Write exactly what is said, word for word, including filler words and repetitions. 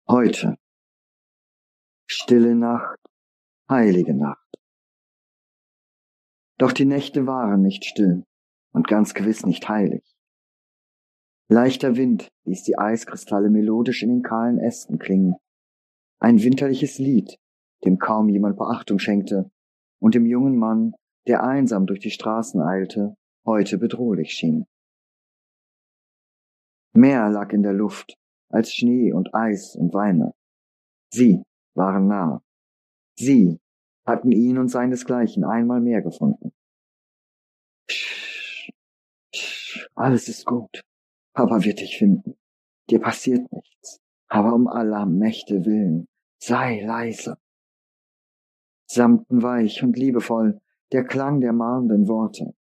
Heute. Stille Nacht, heilige Nacht. Doch die Nächte waren nicht still und ganz gewiss nicht heilig. Leichter Wind ließ die Eiskristalle melodisch in den kahlen Ästen klingen. Ein winterliches Lied, dem kaum jemand Beachtung schenkte und dem jungen Mann, der einsam durch die Straßen eilte, heute bedrohlich schien. Mehr lag in der Luft als Schnee und Eis und Weine. Sie waren nah. Sie hatten ihn und seinesgleichen einmal mehr gefunden. Psch, psch, alles ist gut. Papa wird dich finden. Dir passiert nichts. Aber um aller Mächte willen, sei leise. Samten weich und liebevoll der Klang der mahnenden Worte.